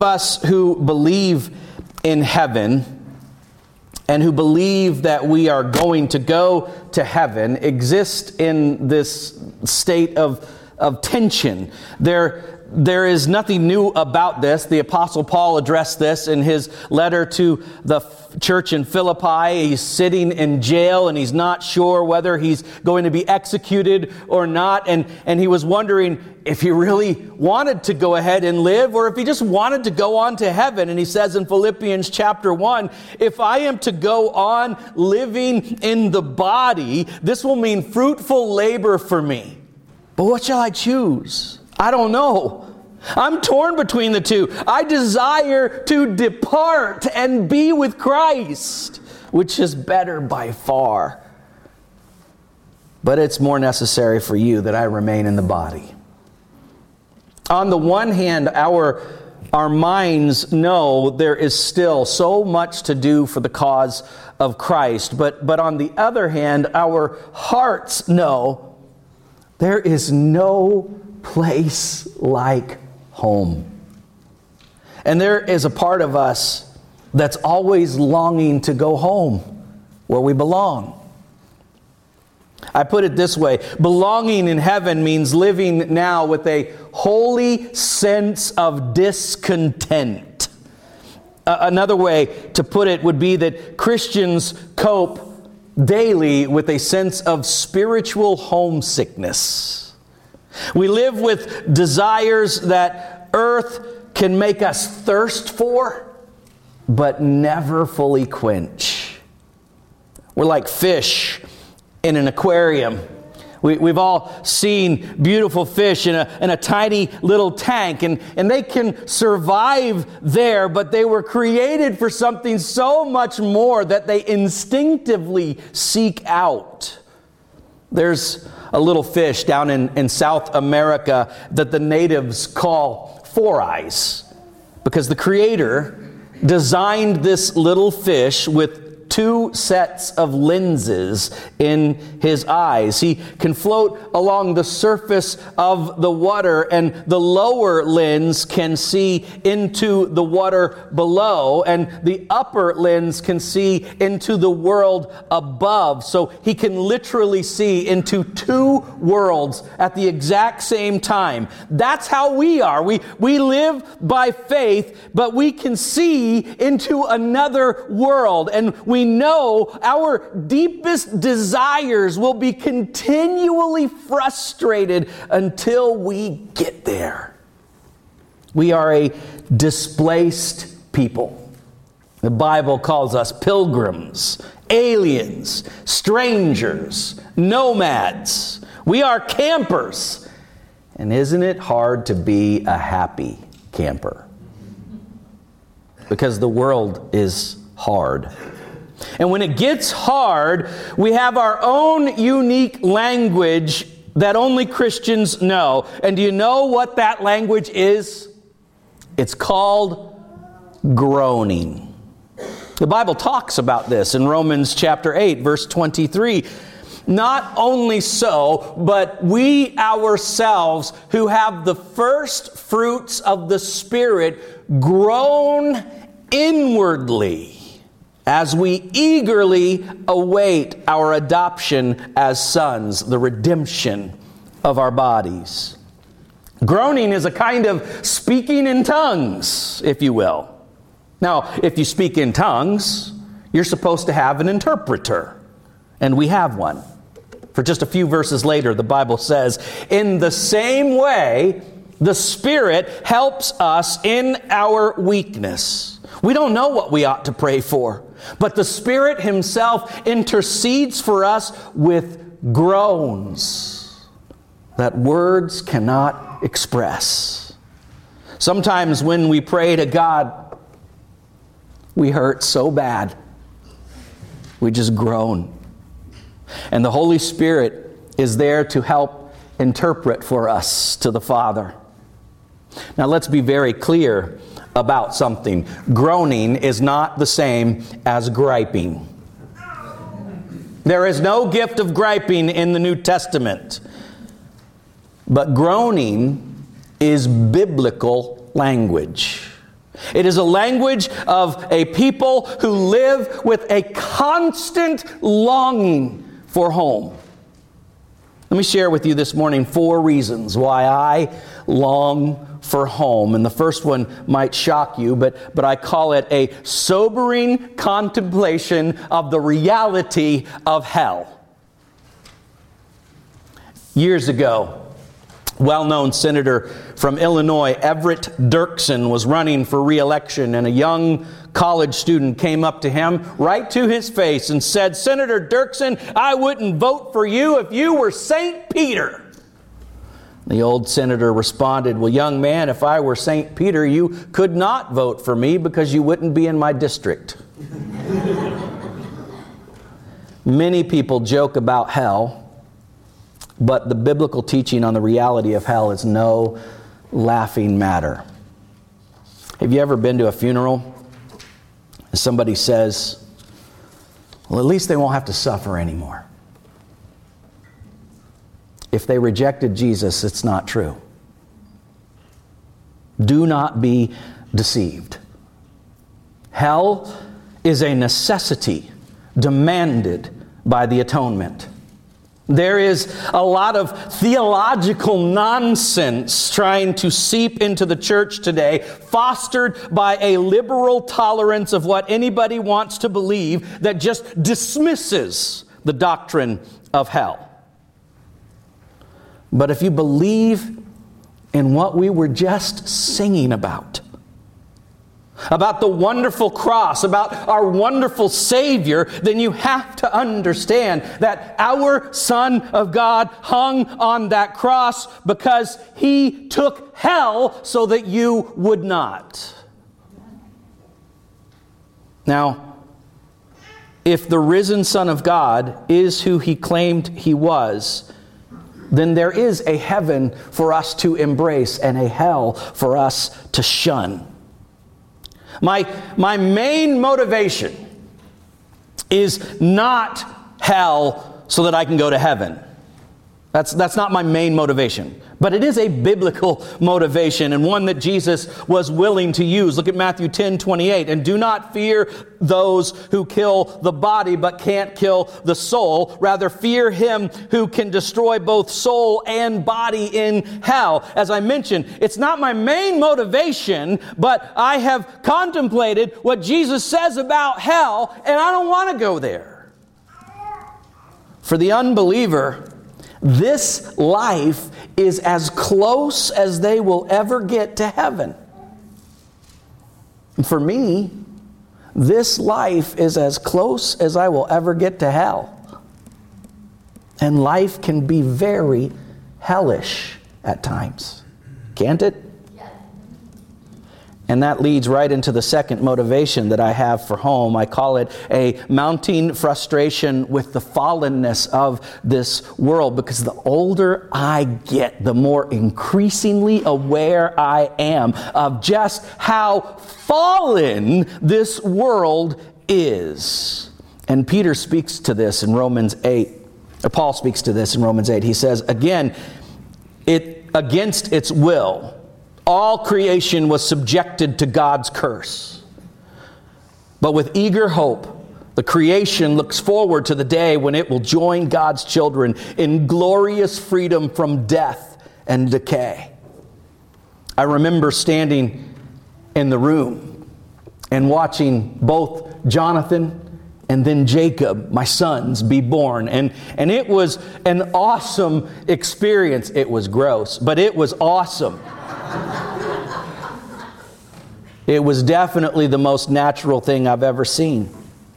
Us who believe in heaven and who believe that we are going to go to heaven exist in this state of tension. There is nothing new about this. The Apostle Paul addressed this in his letter to the church in Philippi. He's sitting in jail and he's not sure whether he's going to be executed or not. And he was wondering if he really wanted to go ahead and live or if he just wanted to go on to heaven. And he says in Philippians chapter 1, if I am to go on living in the body, this will mean fruitful labor for me. But what shall I choose? I don't know. I'm torn between the two. I desire to depart and be with Christ, which is better by far. But it's more necessary for you that I remain in the body. On the one hand, our minds know there is still so much to do for the cause of Christ. But on the other hand, our hearts know there is no place like home. And there is a part of us that's always longing to go home where we belong. I put it this way: belonging in heaven means living now with a holy sense of discontent. Another way to put it would be that Christians cope daily with a sense of spiritual homesickness. We live with desires that earth can make us thirst for, but never fully quench. We're like fish in an aquarium. We've all seen beautiful fish in a tiny little tank, and they can survive there, but they were created for something so much more that they instinctively seek out. There's a little fish down in South America that the natives call Four Eyes, because the Creator designed this little fish with two sets of lenses in his eyes. He can float along the surface of the water, and the lower lens can see into the water below, and the upper lens can see into the world above. So he can literally see into two worlds at the exact same time. That's how we are. We live by faith, but we can see into another world, and we know our deepest desires will be continually frustrated until we get there. We are a displaced people. The Bible calls us pilgrims, aliens, strangers, nomads. We are campers. And isn't it hard to be a happy camper? Because the world is hard. And when it gets hard, we have our own unique language that only Christians know. And do you know what that language is? It's called groaning. The Bible talks about this in Romans chapter 8, verse 23. Not only so, but we ourselves who have the first fruits of the Spirit groan inwardly as we eagerly await our adoption as sons, the redemption of our bodies. Groaning is a kind of speaking in tongues, if you will. Now, if you speak in tongues, you're supposed to have an interpreter, and we have one. For just a few verses later, the Bible says, in the same way, the Spirit helps us in our weakness. We don't know what we ought to pray for, but the Spirit Himself intercedes for us with groans that words cannot express. Sometimes when we pray to God, we hurt so bad, we just groan. And the Holy Spirit is there to help interpret for us to the Father. Now let's be very clear about something. Groaning is not the same as griping. There is no gift of griping in the New Testament. But groaning is biblical language. It is a language of a people who live with a constant longing for home. Let me share with you this morning 4 reasons why I long for home. And the first one might shock you, but I call it a sobering contemplation of the reality of hell. Years ago, well-known senator from Illinois, Everett Dirksen, was running for re-election, and a young college student came up to him right to his face and said, "Senator Dirksen, I wouldn't vote for you if you were St. Peter." The old senator responded, "Well, young man, if I were St. Peter, you could not vote for me because you wouldn't be in my district." Many people joke about hell, but the biblical teaching on the reality of hell is no laughing matter. Have you ever been to a funeral and somebody says, "Well, at least they won't have to suffer anymore"? If they rejected Jesus, it's not true. Do not be deceived. Hell is a necessity demanded by the atonement. There is a lot of theological nonsense trying to seep into the church today, fostered by a liberal tolerance of what anybody wants to believe that just dismisses the doctrine of hell. But if you believe in what we were just singing about the wonderful cross, about our wonderful Savior, then you have to understand that our Son of God hung on that cross because He took hell so that you would not. Now, if the risen Son of God is who He claimed He was, then there is a heaven for us to embrace and a hell for us to shun. My main motivation is not hell so that I can go to heaven. That's not my main motivation. But it is a biblical motivation, and one that Jesus was willing to use. Look at Matthew 10:28. "And do not fear those who kill the body but can't kill the soul. Rather fear Him who can destroy both soul and body in hell." As I mentioned, it's not my main motivation, but I have contemplated what Jesus says about hell, and I don't want to go there. For the unbeliever, this life is as close as they will ever get to heaven. And for me, this life is as close as I will ever get to hell. And life can be very hellish at times, can't it? And that leads right into the second motivation that I have for home. I call it a mounting frustration with the fallenness of this world. Because the older I get, the more increasingly aware I am of just how fallen this world is. And Peter speaks to this in Romans 8. Or Paul speaks to this in Romans 8. He says, again, against its will, all creation was subjected to God's curse. But with eager hope, the creation looks forward to the day when it will join God's children in glorious freedom from death and decay. I remember standing in the room and watching both Jonathan and then Jacob, my sons, be born. And it was an awesome experience. It was gross, but it was awesome. It was definitely the most natural thing I've ever seen.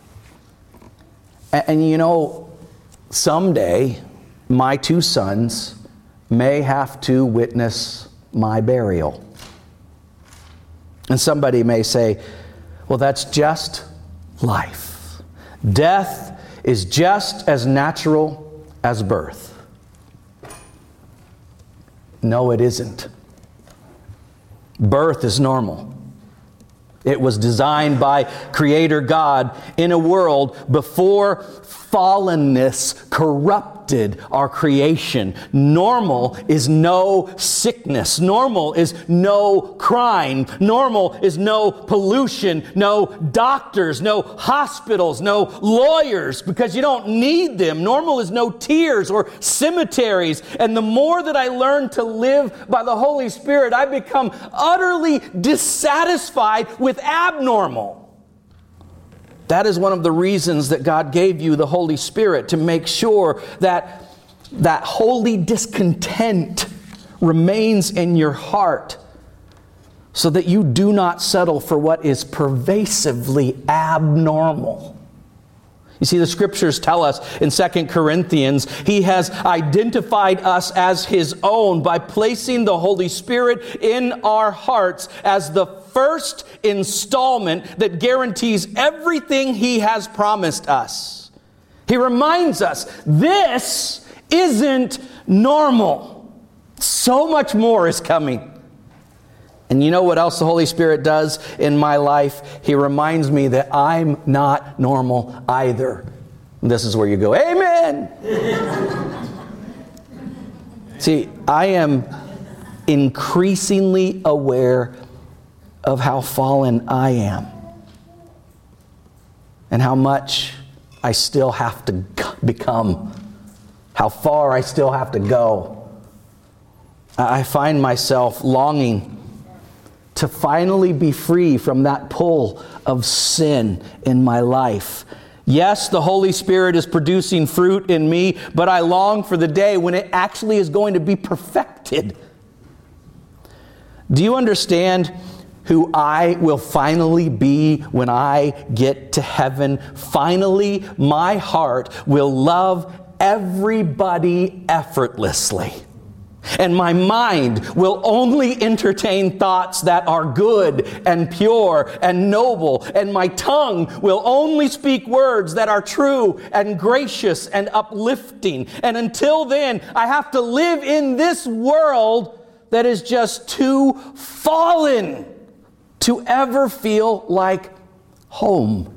And you know, someday my 2 sons may have to witness my burial. And somebody may say, well, that's just life. Death is just as natural as birth. No, it isn't. Birth is normal. It was designed by Creator God in a world before fallenness corrupted corrupted our creation. Normal is no sickness. Normal is no crime. Normal is no pollution, no doctors, no hospitals, no lawyers, because you don't need them. Normal is no tears or cemeteries. And the more that I learn to live by the Holy Spirit, I become utterly dissatisfied with abnormal. That is one of the reasons that God gave you the Holy Spirit, to make sure that that holy discontent remains in your heart, so that you do not settle for what is pervasively abnormal. You see, the Scriptures tell us in 2 Corinthians, He has identified us as His own by placing the Holy Spirit in our hearts as the first installment that guarantees everything He has promised us. He reminds us, this isn't normal. So much more is coming. And you know what else the Holy Spirit does in my life? He reminds me that I'm not normal either. And this is where you go, amen! See, I am increasingly aware of how fallen I am, and how much I still have to become, how far I still have to go. I find myself longing to finally be free from that pull of sin in my life. Yes, the Holy Spirit is producing fruit in me, but I long for the day when it actually is going to be perfected. Do you understand who I will finally be when I get to heaven? Finally, my heart will love everybody effortlessly. And my mind will only entertain thoughts that are good and pure and noble. And my tongue will only speak words that are true and gracious and uplifting. And until then, I have to live in this world that is just too fallen to ever feel like home.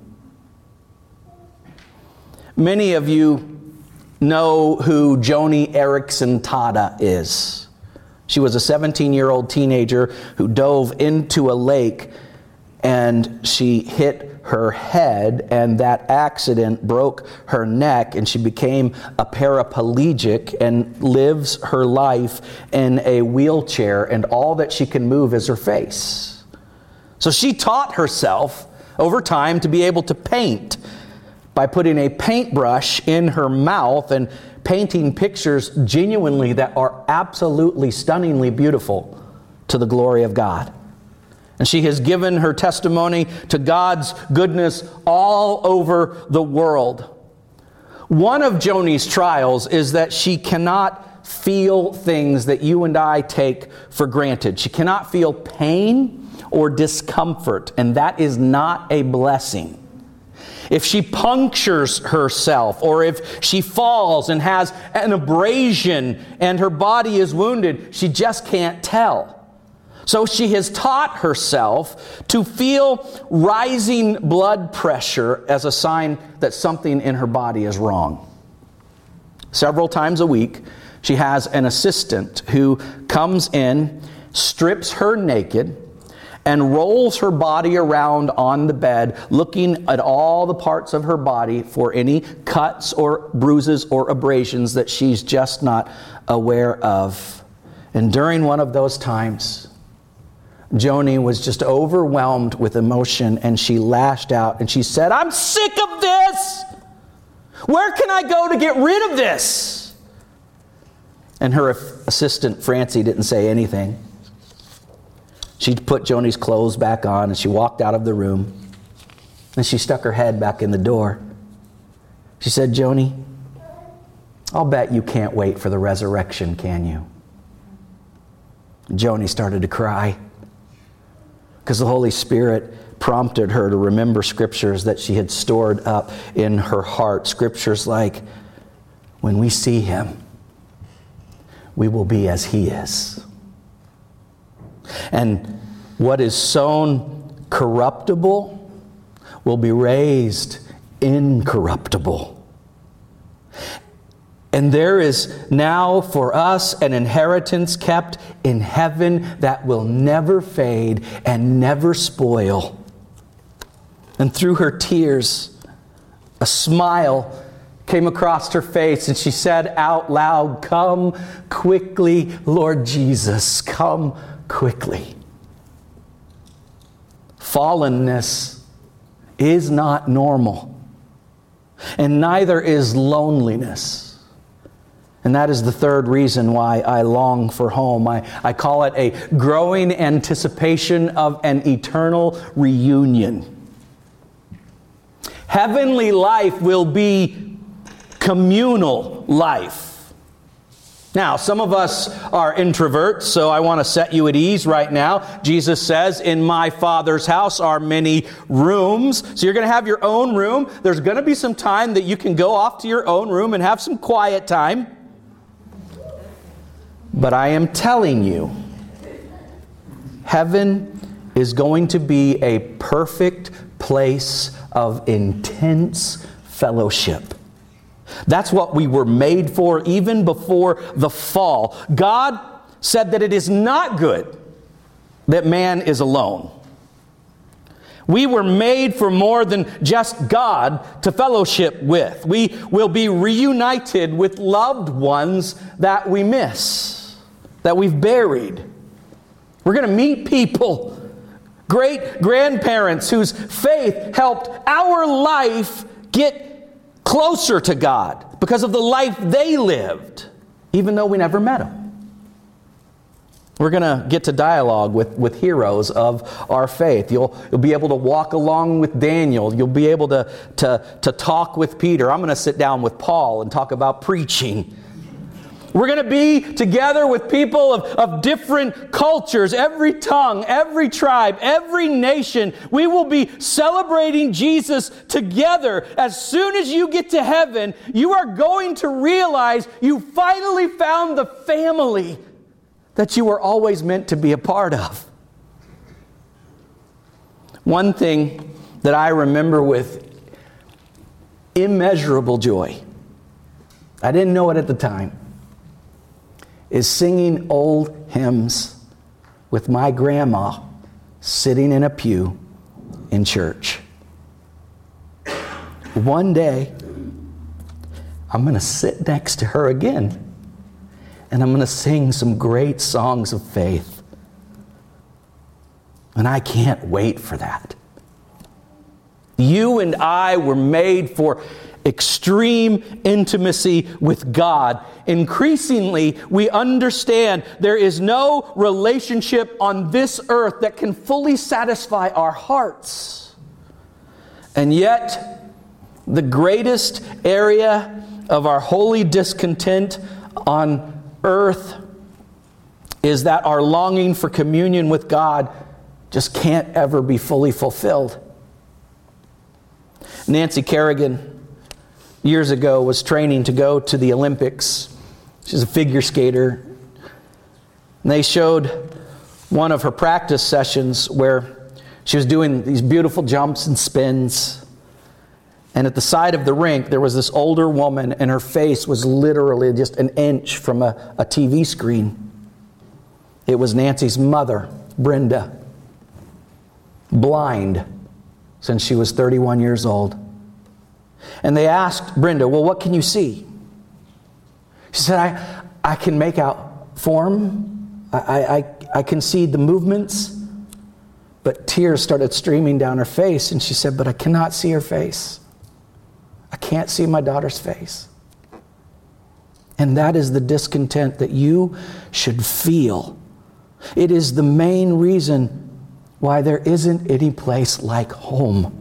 Many of you know who Joni Eareckson Tada is. She was a 17-year-old teenager who dove into a lake, and she hit her head, and that accident broke her neck, and she became a paraplegic and lives her life in a wheelchair, and all that she can move is her face. So she taught herself over time to be able to paint by putting a paintbrush in her mouth and painting pictures genuinely that are absolutely stunningly beautiful to the glory of God. And she has given her testimony to God's goodness all over the world. One of Joni's trials is that she cannot feel things that you and I take for granted. She cannot feel pain or discomfort, and that is not a blessing. If she punctures herself, or if she falls and has an abrasion and her body is wounded, she just can't tell. So she has taught herself to feel rising blood pressure as a sign that something in her body is wrong. Several times a week, she has an assistant who comes in, strips her naked, and rolls her body around on the bed, looking at all the parts of her body for any cuts or bruises or abrasions that she's just not aware of. And during one of those times, Joni was just overwhelmed with emotion, and she lashed out and she said, "I'm sick of this! Where can I go to get rid of this?" And her assistant, Francie, didn't say anything. She put Joni's clothes back on and she walked out of the room, and she stuck her head back in the door. She said, "Joni, I'll bet you can't wait for the resurrection, can you?" Joni started to cry because the Holy Spirit prompted her to remember scriptures that she had stored up in her heart. Scriptures like, when we see Him, we will be as He is. And what is sown corruptible will be raised incorruptible. And there is now for us an inheritance kept in heaven that will never fade and never spoil. And through her tears, a smile came across her face, and she said out loud, "Come quickly, Lord Jesus, come quickly." Fallenness is not normal, and neither is loneliness. And that is the third reason why I long for home. I call it a growing anticipation of an eternal reunion. Heavenly life will be communal life. Now, some of us are introverts, so I want to set you at ease right now. Jesus says, "In my Father's house are many rooms." So you're going to have your own room. There's going to be some time that you can go off to your own room and have some quiet time. But I am telling you, heaven is going to be a perfect place of intense fellowship. That's what we were made for even before the fall. God said that it is not good that man is alone. We were made for more than just God to fellowship with. We will be reunited with loved ones that we miss, that we've buried. We're going to meet people, great grandparents whose faith helped our life get closer to God because of the life they lived, even though we never met them. We're going to get to dialogue with heroes of our faith. You'll be able to walk along with Daniel. You'll be able to talk with Peter. I'm going to sit down with Paul and talk about preaching. We're going to be together with people of different cultures, every tongue, every tribe, every nation. We will be celebrating Jesus together. As soon as you get to heaven, you are going to realize you finally found the family that you were always meant to be a part of. One thing that I remember with immeasurable joy, I didn't know it at the time, is singing old hymns with my grandma sitting in a pew in church. One day, I'm going to sit next to her again, and I'm going to sing some great songs of faith. And I can't wait for that. You and I were made for extreme intimacy with God. Increasingly, we understand there is no relationship on this earth that can fully satisfy our hearts. And yet, the greatest area of our holy discontent on earth is that our longing for communion with God just can't ever be fully fulfilled. Nancy Kerrigan, years ago, was training to go to the Olympics. She's a figure skater. And they showed one of her practice sessions where she was doing these beautiful jumps and spins. And at the side of the rink, there was this older woman, and her face was literally just an inch from a TV screen. It was Nancy's mother, Brenda, blind since she was 31 years old. And they asked Brenda, "Well, what can you see?" She said, I can make out form. I can see the movements. But tears started streaming down her face, and she said, "But I cannot see her face. I can't see my daughter's face." And that is the discontent that you should feel. It is the main reason why there isn't any place like home.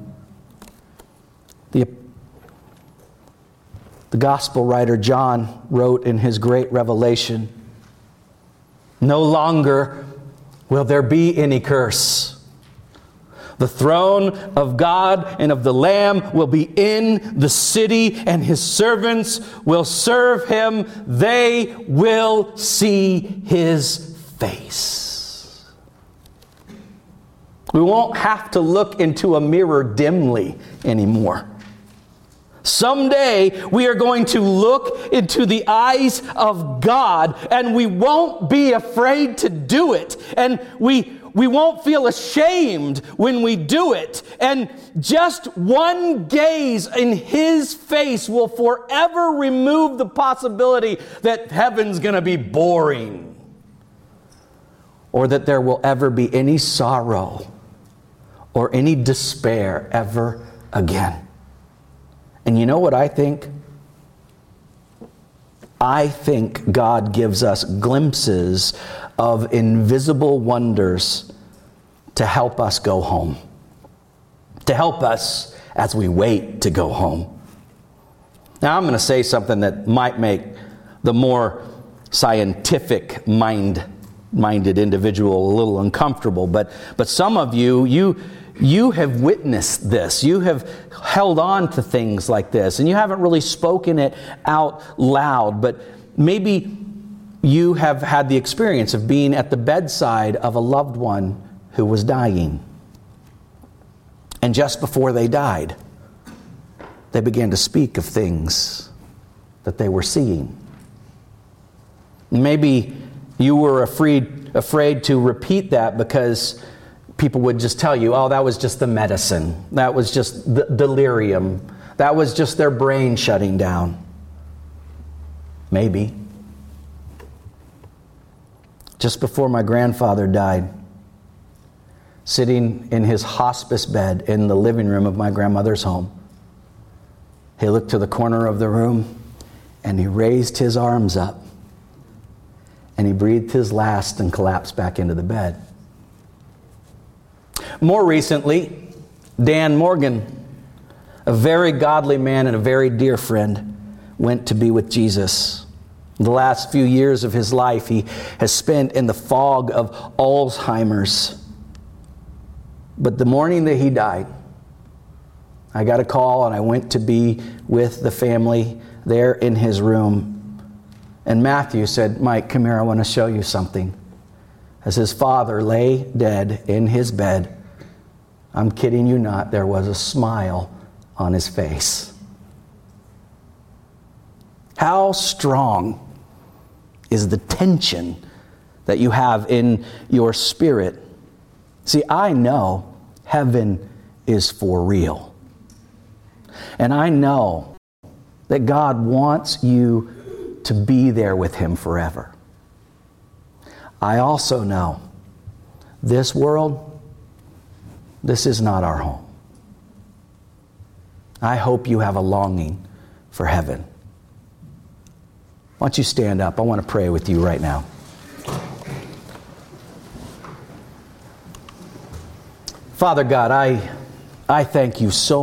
The gospel writer John wrote in his great revelation, "No longer will there be any curse. The throne of God and of the Lamb will be in the city, and his servants will serve him. They will see his face." We won't have to look into a mirror dimly anymore. Someday we are going to look into the eyes of God, and we won't be afraid to do it. And we won't feel ashamed when we do it. And just one gaze in His face will forever remove the possibility that heaven's going to be boring, or that there will ever be any sorrow or any despair ever again. And you know what I think? I think God gives us glimpses of invisible wonders to help us go home. To help us as we wait to go home. Now I'm going to say something that might make the more scientific minded individual a little uncomfortable, but some of you have witnessed this. You have held on to things like this, and you haven't really spoken it out loud, but maybe you have had the experience of being at the bedside of a loved one who was dying. And just before they died, they began to speak of things that they were seeing. Maybe you were afraid to repeat that because people would just tell you, oh, that was just the medicine. That was just the delirium. That was just their brain shutting down. Maybe. Just before my grandfather died, sitting in his hospice bed in the living room of my grandmother's home, he looked to the corner of the room and he raised his arms up and he breathed his last and collapsed back into the bed. More recently, Dan Morgan, a very godly man and a very dear friend, went to be with Jesus. The last few years of his life he has spent in the fog of Alzheimer's. But the morning that he died, I got a call and I went to be with the family there in his room. And Matthew said, Mike, come here, I want to show you something. As his father lay dead in his bed, I'm kidding you not, there was a smile on his face. How strong is the tension that you have in your spirit? See, I know heaven is for real. And I know that God wants you to be there with Him forever. I also know this world, this is not our home. I hope you have a longing for heaven. Why don't you stand up? I want to pray with you right now. Father God, I thank you so